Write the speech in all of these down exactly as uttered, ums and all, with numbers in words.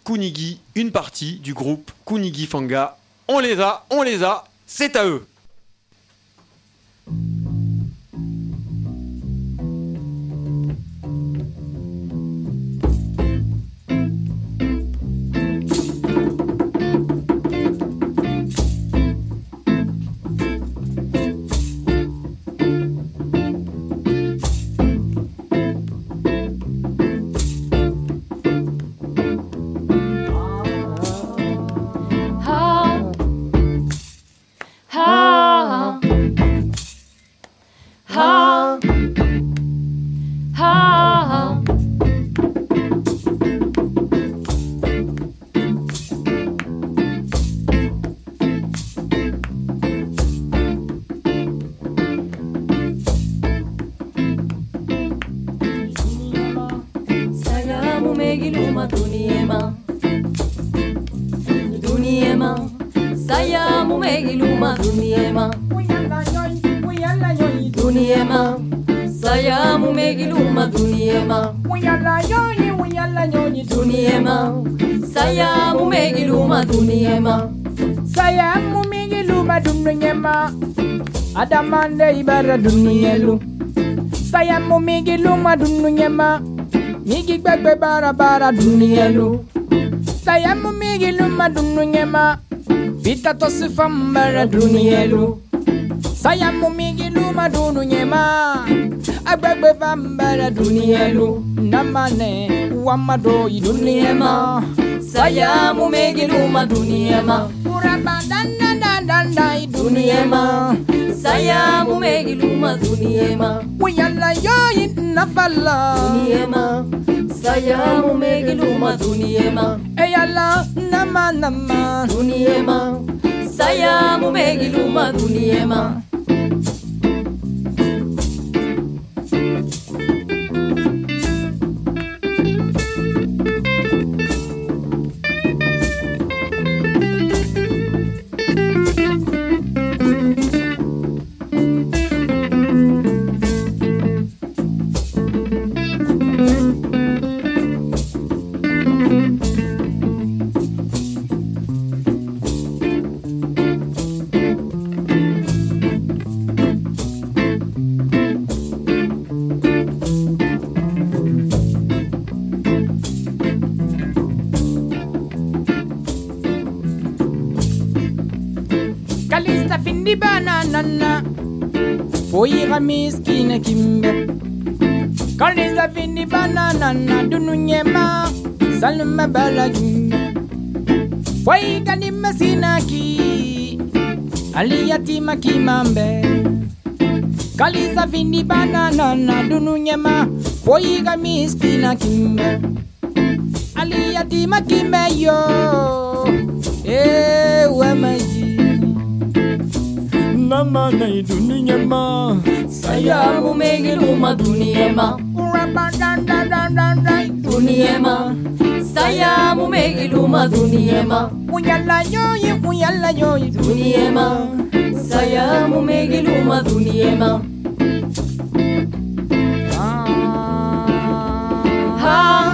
Kunigi, une partie du groupe Kunigi Fanga. On les a, on les a, c'est à eux. Adamande ibara dunyelu saya mo migi luma dunyema migi gbegbe bara bara dunyelu saya mo migi luma dunyema bita to sifam bara dunyelu saya mo migi luma dunyema agbegbe fam bara dunyelu namane wamado dunyema saya mo migi luma dunyema urabandanda danda dunyema saya mu megi luma dunyema wiyalla yoyin nafalla dunyema saya mu megi luma dunyema eyalla nama nama dunyema saya mu megi luma dunyema Foira miskina kimbe Kaliza vini banana na dununyema Salma balajum Foiga ni masinaki Aliyatima kimambe Kaliza vini banana na dununyema Foiga miskina kimbe Aliyatima kimbe yo Eh wemaji Mama na dunyema saya mu megi luma dunyema dunyema saya mu megi luma dunyema uyalla yoyi uyalla yoyi dunyema saya mu megi luma dunyema ha ha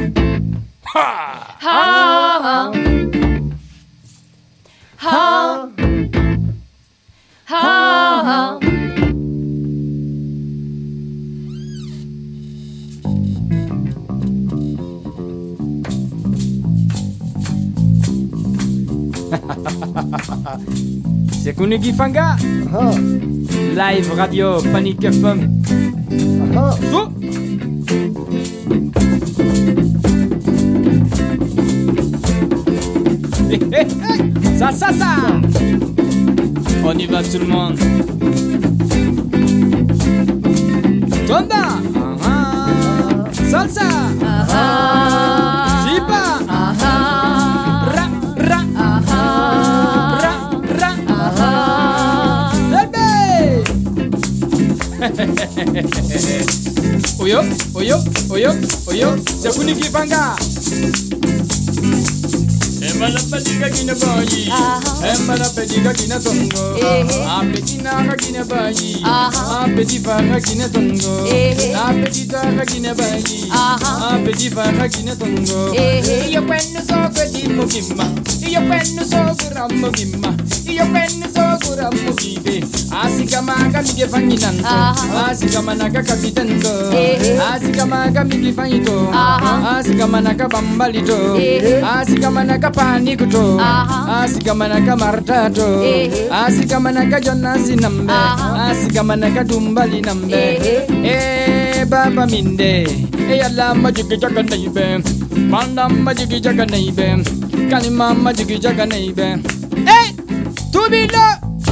ha ha ha ha c'est Kunigi Fanga. Uh-huh. Live radio Panic F M. Uh-huh. So. Ça, ça, ça. On y va tout le monde. Tonda. Uh-huh. Salsa. Uh-huh. Jiba. Uh-huh. Ra, ra. Uh-huh. Ra, ra. Uh-huh. Selbe. Oyo, oyo, oyo, oyo. C'est Kunigi Fanga. Embala pediga kina bayi, embala pediga kina tongo, apedina kina bayi, apedifa kina tongo, apedita kina bayi, apedifa kina tongo. Yo cuando so mugimma iyo kwennu sogura mugimma iyo kwennu sogura mugibe asikamaga mige fanyinan asikamanaga kapitanto asikamanaga mige fanyito asikamanaga bambalito asikamanaga panikuto asikamanaga martato asikamanaga jonasi nambe asikamanaga dumbali nambe eh baba minde e yalla majigi jaga neibe manda majigi jaga neibe kalima majigi jaga neibe eh tubilo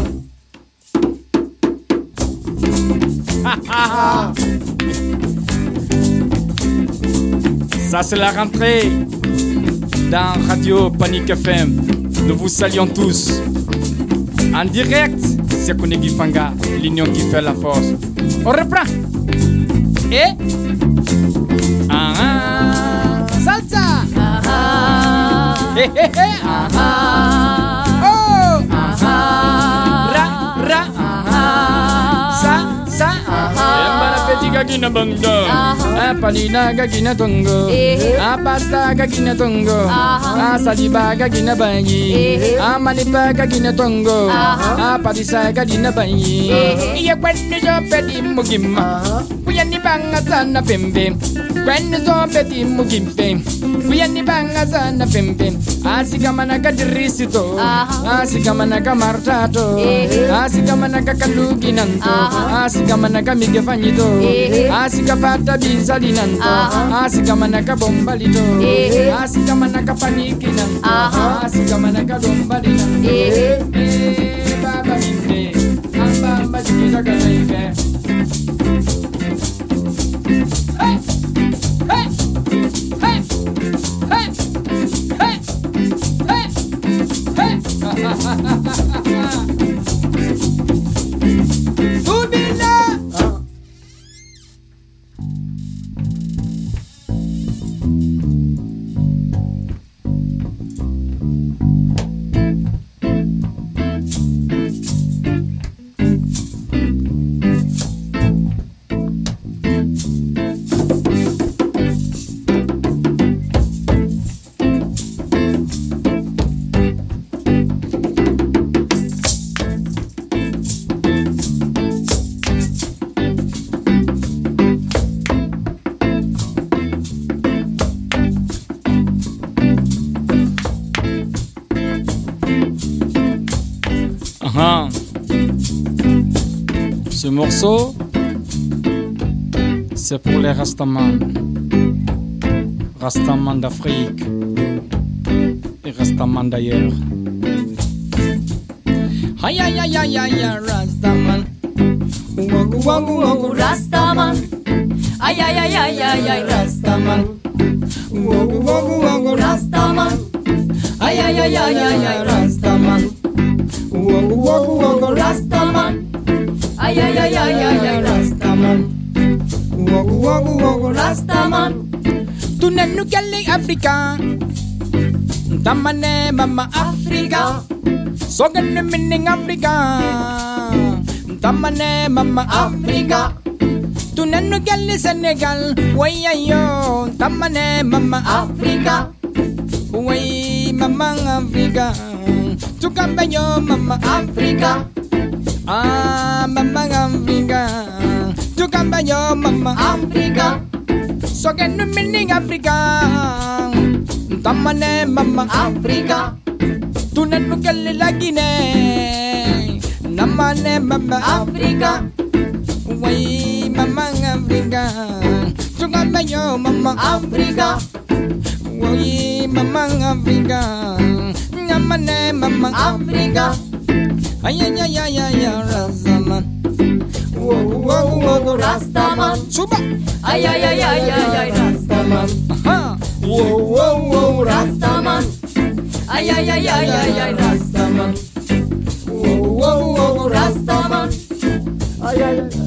ça c'est la rentrée dans Radio Panique F M. Nous vous saluons tous en direct. C'est Kounigui Fanga, l'union qui fait la force. On reprend. Et ah, ah, salsa. Ah, ah. Hey, hey, hey. Ah, ah. Oh. Ah, ah. Ra, ra. Ah, ah. Sa, sa. Ah, ah. Embara gina bongo. Ah, panina gina tongo. Ah, pasta gina tongo. Ah, saliba gina banyi. Ah, manipa gina tongo. Ah, padisa gina banyi. Iya kwenye jo pedi mugima. Kuyani banga sana pembe. Kwenye zo pedi mugimpe. Kuyani banga sana pembe. Asikamana kadirisito. Asikamana kamartato. Asikamana kaluginanto. Asikamana kamigefanyito. Asikapata bizalinanto. Asikamana kabombalito. Asikamana kapanikinanto. Asikamana kadombalinanto. Eh baba minde. Amba amba jikita kanaibe. Hey! Hey! Hey! Hey! Hey! Hey! Hey! Tubila! Ce morceau, c'est pour les Rastaman, Rastaman d'Afrique et Rastaman d'ailleurs. Aïe aïe aïe aïe aïe Rastaman, wagu wagu wagu Rastaman, aïe aïe aïe aïe aïe aïe Rastaman, wagu wagu wagu Rastaman, aïe aïe aïe aïe aïe Rastaman, wagu wagu wagu Rastaman. Ay ay ay ay ay ay Rastaman. Wogu wogu wogu Rastaman. Tu nenu kelle Afrika. Tamane mama Afrika. Sogen minning Afrika. Tamane mama Afrika. Tu nenu kelle Senegal. Way ayo. Tamane mama Afrika. Way mama Afrika. Tu kambayo mama Afrika. Ah, mama Afrika, tu kambayo mama Afrika, so get no meaning Afrika, tamane mama Afrika, tu nenu kelle lagi ne, namane mama Afrika, way mama Afrika, tu kambayo mama Afrika, way mama Afrika, namane mama Afrika. Ay ay ay ay ay Rastaman. Wogu wogu wogu Rastaman. Suba. Ay ay ay ay ay ay Rastaman. Aha. Wogu wogu wogu Rastaman. Ay ay ay ay ay ay Rastaman. Wogu wogu wogu Rastaman. Ay ay ay.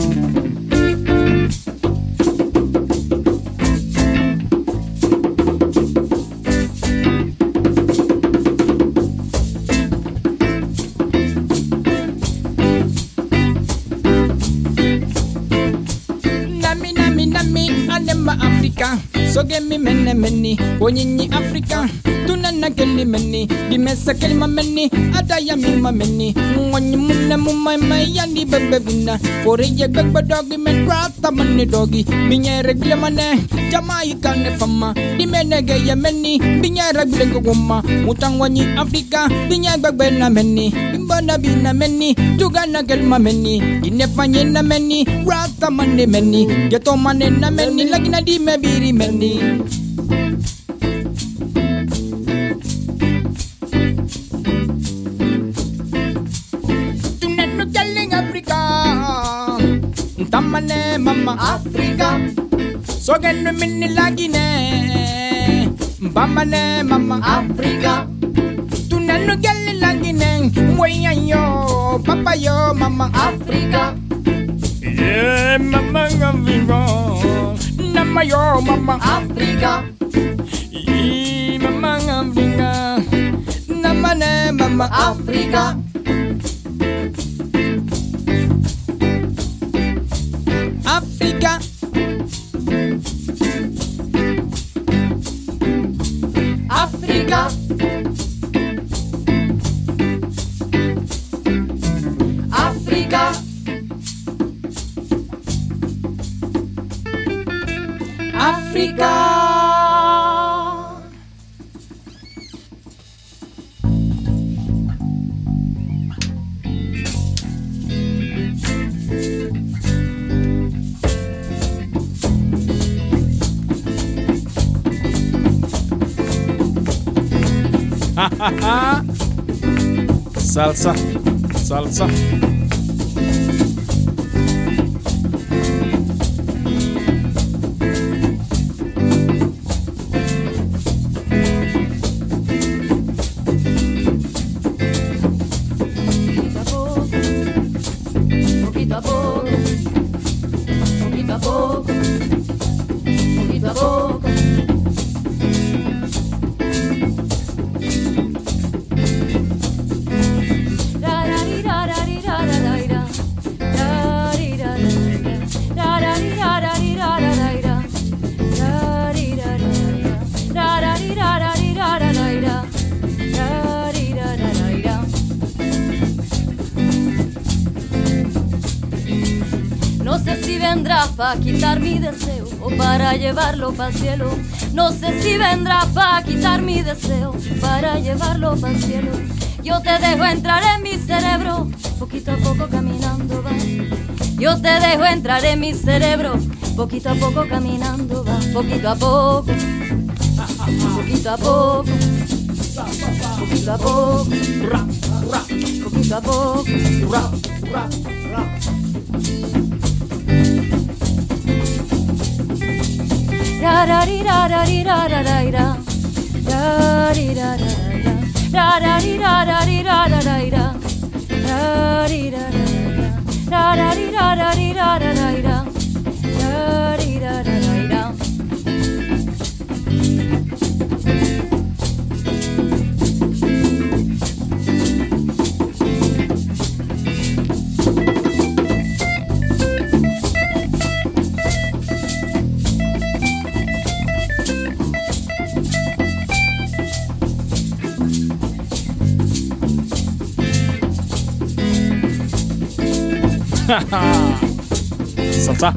Soge mi menne menni, konyinyi Afrika. Tunana kelli menni, di mesa kelma menni, adaya mi ma menni. Mwanyi munne mumai mai yandi bebe vina. Kore ye bebe dogi men rata manne dogi. Binye regle mane, Jamaica ne fama. Di mene geye menni, binye regle ngoma. Mutang wanyi Afrika, binye bebe na menni. Bimbana bina menni, tugana kelma menni. Ine fanye na menni, rata manne menni. Geto mane na menni, lagina di me biri menni. Tunenu jaling Afrika, tamane mama Afrika. Sogenu mini lagi ne, bamane mama Afrika. Tunenu jaling lagi ne, moya yo, papa yo mama Afrika. Yeah, mama Afrika. Nama yo mama Afrika. I mama Afrika. Nama ne mama Afrika. Afrika. Afrika. Afrika. Afrika. Salsa, salsa. No sé si vendrá para quitar mi deseo o para llevarlo para el cielo. No sé si vendrá para quitar mi deseo para llevarlo para el cielo. Yo te dejo entrar en mi cerebro, poquito a poco caminando va. Yo te dejo entrar en mi cerebro, poquito a poco caminando va. Poquito a poco, poquito a poco, poquito a poco, poquito a poco. ra ra ri ra ra ri ra ra ra ra ra ri ra ra ra ra ri ra ra ri ra ra ra ra ra ri ra ra ra ra ri ra ra ri ra ra ra ra ra ri ra ra ra. Salsa.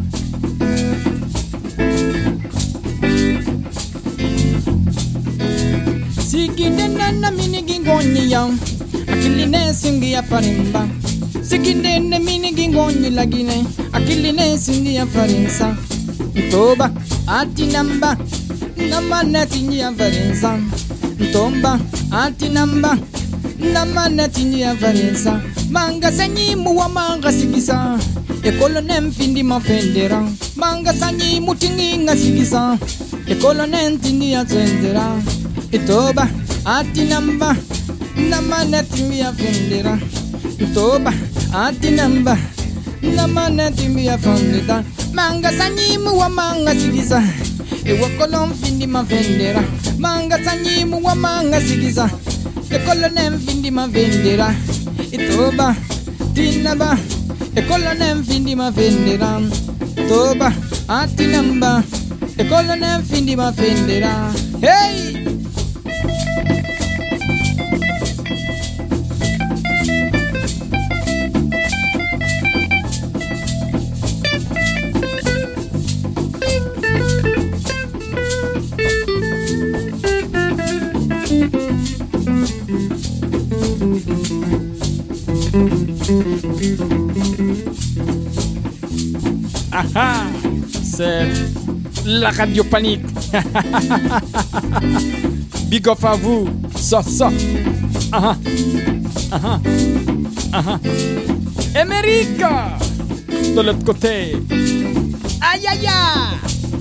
Sikinde na mini gingonyi yang akili ne singi ya farimba. Sikinde na mini gingonyi lagine akili ne singi ya farinsa. Toba ati namba nama netinyi ya farinsa. Tomba ati namba nama netinyi ya farinsa. Manga sanyi muwa manga sigisa ekolo nemfindi mafendera. Manga sanyi mutingi nga sigisa ekolo nentindi ya zendera. Itoba ati namba nama netingi ya fendera. Itoba ati namba Namana timia fondeta Manga sanyimu wa manga sigiza Ewa kolon findi ma vendera Manga sanyimu wa manga sigiza E kolonem findi ma vendera Itoba Tinaba E kolonem findi ma vendera Toba Atinamba E kolonem findi ma vendera Hey! Ah, c'est la radio panique. Big up à vous. Ça, ça. Ah, ah, ah. Amérique. De l'autre côté. Aïe, aïe, aïe.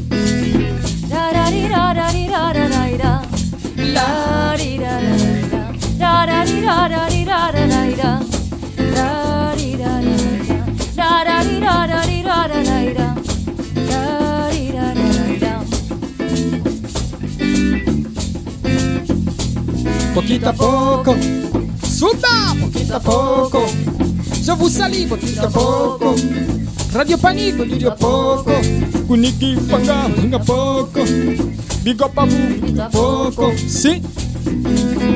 Poquito a poco, suba, poquito a poco. Je vous salue, poquito a poco. Radio Panique, poquito a poco. Kunigi Fanga, poquito a poco. Big up à vous, Poquito a poco. Si.